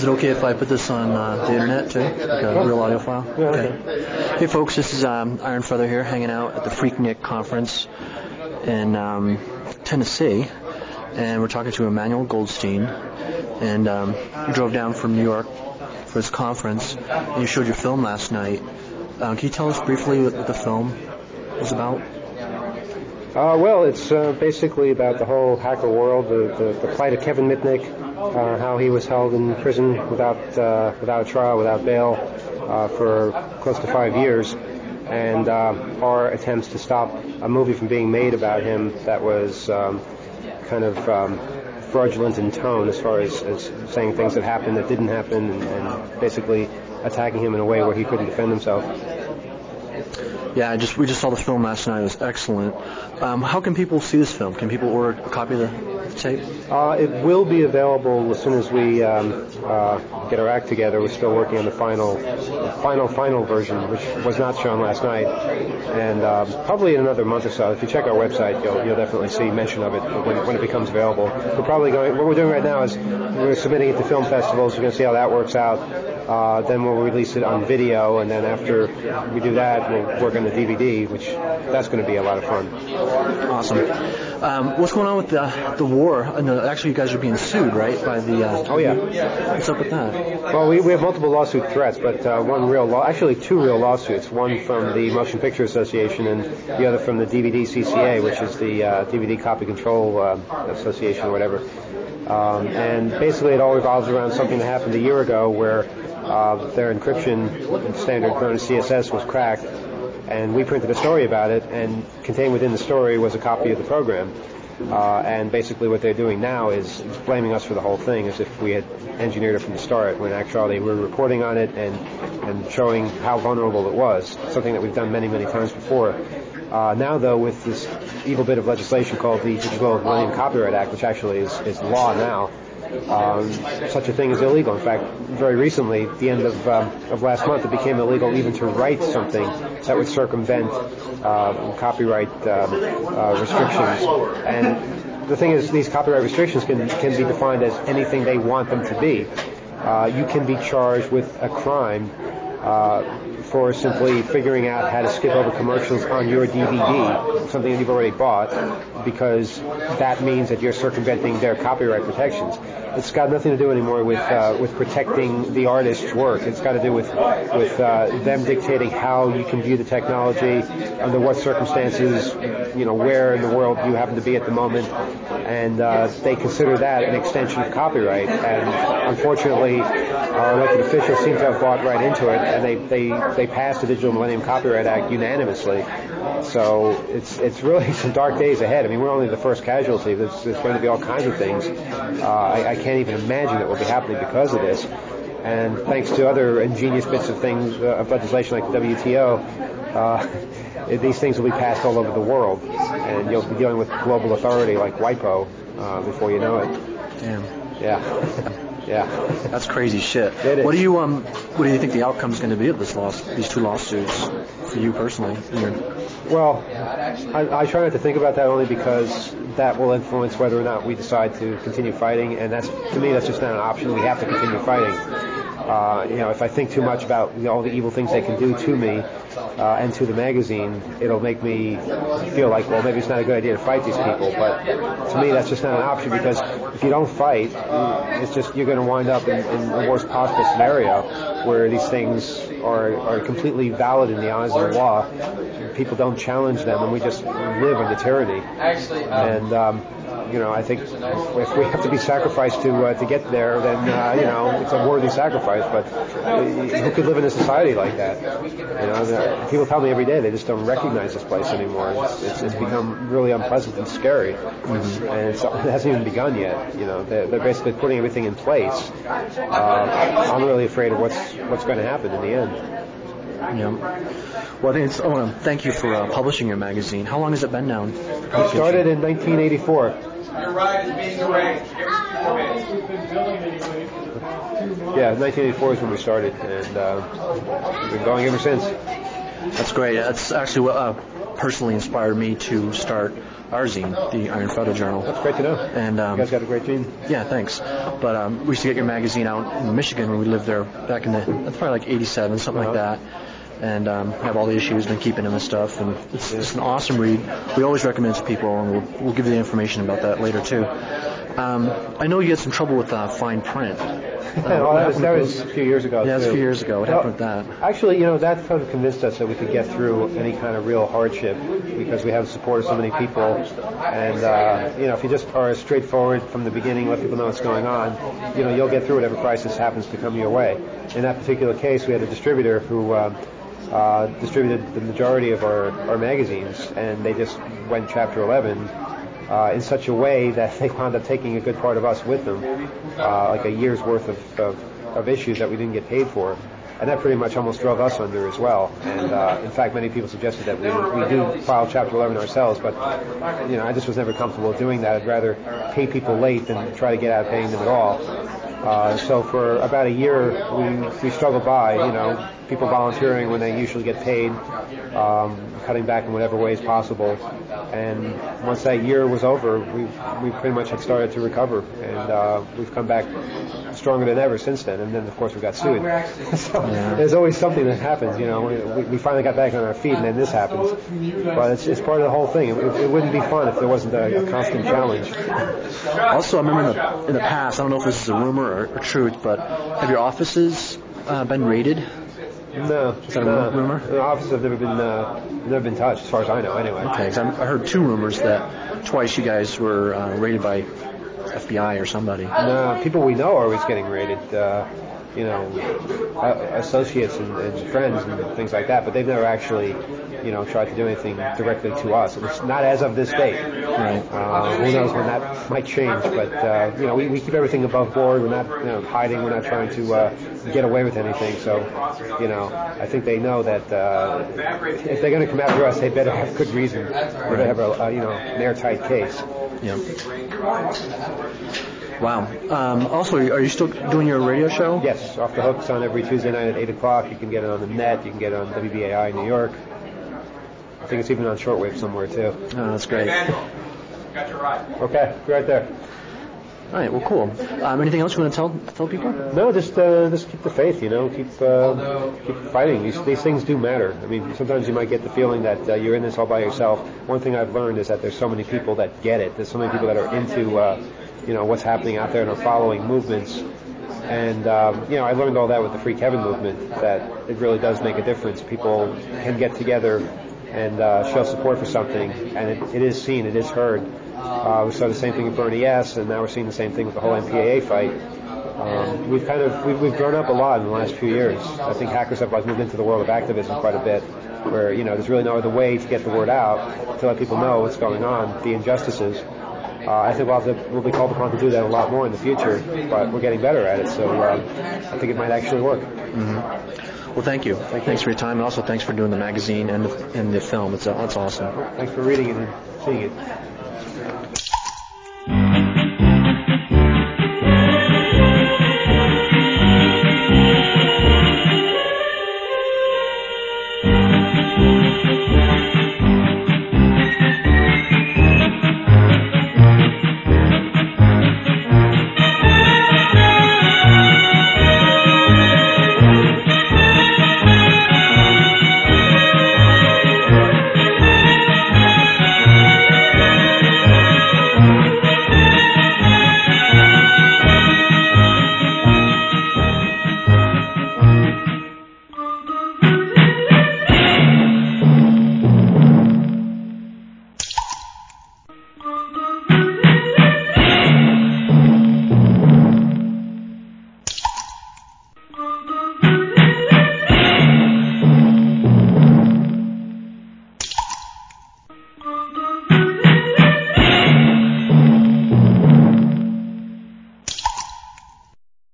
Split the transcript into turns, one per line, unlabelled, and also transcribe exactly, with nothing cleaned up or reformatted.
it okay if I put this on uh, the internet too, like a real audio file?
Yeah,
okay.
okay.
Hey folks, this is um, Iron Feather here, hanging out at the Freaknik conference in um, Tennessee, and we're talking to Emmanuel Goldstein, and um, you drove down from New York for this conference, and you showed your film last night. Um, can you tell us briefly what, what the film was about?
Uh, well, it's uh, basically about the whole hacker world, the, the, the plight of Kevin Mitnick, uh, how he was held in prison without uh, without a trial, without bail, uh, for close to five years, and uh, our attempts to stop a movie from being made about him that was um, kind of um, fraudulent in tone, as far as, as saying things that happened that didn't happen, and, and basically attacking him in a way where he couldn't defend himself.
Yeah, I just we just saw the film last night. It was excellent. Um, how can people see this film? Can people order a copy of the tape?
Uh, it will be available as soon as we um, uh, get our act together. We're still working on the final, final, final version, which was not shown last night, and um, probably in another month or so. If you check our website, you'll you'll definitely see mention of it when, when it becomes available. We're probably going. What we're doing right now is we're submitting it to film festivals. We're going to see how that works out. Uh, then we'll release it on video, and then after we do that, we'll work on the D V D, which that's going to be a lot of fun.
Awesome. Um, what's going on with the the war? And the, actually, you guys are being sued, right? By the uh,
oh yeah.
What's up with that?
Well, we, we have multiple lawsuit threats, but uh, one real law, actually two real lawsuits. One from the Motion Picture Association, and the other from the D V D C C A, which is the uh, D V D Copy Control uh, Association or whatever. Um, and basically, it all revolves around something that happened a year ago, where uh, their encryption standard known as C S S was cracked. And we printed a story about it, and contained within the story was a copy of the program. Uh, and basically what they're doing now is blaming us for the whole thing, as if we had engineered it from the start, when actually we were reporting on it and, and showing how vulnerable it was, something that we've done many, many times before. Uh, now, though, with this evil bit of legislation called the Digital Millennium Copyright Act, which actually is, is law now, Um, such a thing is illegal. In fact, very recently, at the end of, um, of last month, it became illegal even to write something that would circumvent uh, copyright um, uh, restrictions. And the thing is, these copyright restrictions can, can be defined as anything they want them to be. Uh, you can be charged with a crime uh, for simply figuring out how to skip over commercials on your D V D, something that you've already bought, because that means that you're circumventing their copyright protections. It's got nothing to do anymore with uh, with protecting the artist's work. It's got to do with with uh, them dictating how you can view the technology, under what circumstances, you know, where in the world you happen to be at the moment, and uh, they consider that an extension of copyright. And unfortunately, our elected officials seem to have bought right into it, and they they they passed the Digital Millennium Copyright Act unanimously. So it's it's really some dark days ahead. I mean, we're only the first casualty. There's, there's going to be all kinds of things. Uh, I, I can't even imagine that will be happening because of this. And thanks to other ingenious bits of things, uh, of legislation like the W T O, uh, these things will be passed all over the world. And you'll be dealing with global authority like WIPO uh, before you know it.
Damn.
Yeah. Yeah,
that's crazy shit.
It is.
What do you um? What do you think the outcome is going to be of this loss? These two lawsuits for you personally? Your...
Well, I, I try not to think about that, only because that will influence whether or not we decide to continue fighting, and that's, to me, that's just not an option. We have to continue fighting. Uh, you know, if I think too much about, you know, all the evil things they can do to me uh, and to the magazine, it'll make me feel like, well, maybe it's not a good idea to fight these people. But to me, that's just not an option, because if you don't fight, it's just you're going to wind up in, in the worst possible scenario, where these things are, are completely valid in the eyes of the law. People don't challenge them, and we just live under tyranny. And um, you know, I think if we have to be sacrificed to uh, to get there, then uh, you know, it's a worthy sacrifice. But who could live in a society like that? You know, people tell me every day they just don't recognize this place anymore. It's, it's, it's become really unpleasant and scary, mm-hmm. and it's, it hasn't even begun yet. You know, they're, they're basically putting everything in place. Uh, I'm really afraid of what's what's going to happen in the end.
Yeah. Well, I think it's, I want to thank you for uh, publishing your magazine. How long has it been now?
It started in nineteen eighty-four.
Your ride is being arranged.
Yeah, nineteen eighty-four is when we started, and uh, we've been going ever since.
That's great. That's actually what uh, personally inspired me to start our zine, the Iron Photo Journal.
That's great to know.
And um,
you guys got a great team.
Yeah, thanks. But um, we used to get your magazine out in Michigan when we lived there back in the, that's probably like eighty-seven, something uh-huh. like that. And um, have all the issues, been keeping them and stuff. And it's, it's an awesome read. We always recommend it to people, and we'll, we'll give you the information about that later, too. Um, I know you had some trouble with uh, fine print.
Yeah, well, that, was, that was a few years ago.
Yeah, it was
too.
a few years ago. What
well,
happened with that?
Actually, you know, that kind of convinced us that we could get through any kind of real hardship because we have the support of so many people. And, uh, you know, if you just are straightforward from the beginning, let people know what's going on, you know, you'll get through whatever crisis happens to come your way. In that particular case, we had a distributor who uh, uh, distributed the majority of our, our magazines, and they just went Chapter eleven. Uh, in such a way that they wound up taking a good part of us with them, uh, like a year's worth of, of, of issues that we didn't get paid for. And that pretty much almost drove us under as well. And uh, in fact, many people suggested that we, we do file Chapter eleven ourselves, but you know, I just was never comfortable doing that. I'd rather pay people late than try to get out of paying them at all. Uh, so for about a year, we, we struggled by, you know, people volunteering when they usually get paid, um, cutting back in whatever ways possible. And once that year was over, we we pretty much had started to recover, and uh, we've come back stronger than ever since then. And then, of course, we got sued. So yeah. There's always something that happens, you know. We, we finally got back on our feet, and then this happens. But it's, it's part of the whole thing. It, it wouldn't be fun if there wasn't a, a constant challenge.
Also, I remember in the, in the past, I don't know if this is a rumor or, or truth, but have your offices uh, been raided?
No,
is that a
no.
rumor?
The offices have never been uh, never been touched, as far as I know. Anyway.
Okay, because I heard two rumors that twice you guys were uh, raided by F B I or somebody.
No, people we know are always getting raided. Uh, you know, associates and, and friends and things like that, but they've never actually, you know, tried to do anything directly to us. It's not as of this date.
Right.
Uh, who knows when that might change? But uh, you know, we, we keep everything above board. We're not, you know, hiding. We're not trying to uh, get away with anything. So, you know, I think they know that uh, if they're going to come after us, they better have good reason. They better have a, a you know, an airtight case.
Yeah. Wow. Um, also, are you still doing your radio show?
Yes, Off the Hook's on every Tuesday night at eight o'clock. You can get it on the net. You can get it on W B A I in New York. I think it's even on shortwave somewhere, too.
Oh, that's great.
Got your ride.
Okay, be right there.
All right, well, cool. Um, anything else you want to tell tell people?
No, just uh, just keep the faith, you know, keep uh, keep fighting. These these things do matter. I mean, sometimes you might get the feeling that uh, you're in this all by yourself. One thing I've learned is that there's so many people that get it. There's so many people that are into, uh, you know, what's happening out there and are following movements. And, um, you know, I learned all that with the Free Kevin movement, that it really does make a difference. People can get together and uh, show support for something, and it, it is seen, it is heard. Uh, we saw the same thing with Bernie S, and now we're seeing the same thing with the whole M P A A fight. Um, we've kind of we've, we've grown up a lot in the last few years. I think Hackers Up has moved into the world of activism quite a bit, where you know there's really no other way to get the word out to let people know what's going on, the injustices. Uh, I think we'll, have to, we'll be called upon to do that a lot more in the future, but we're getting better at it, so uh, I think it might actually work.
Mm-hmm. Well, thank you.
Thank
thanks
you.
for your time, and also thanks for doing the magazine and the, and the film. It's, uh, it's awesome.
Thanks for reading it and seeing it.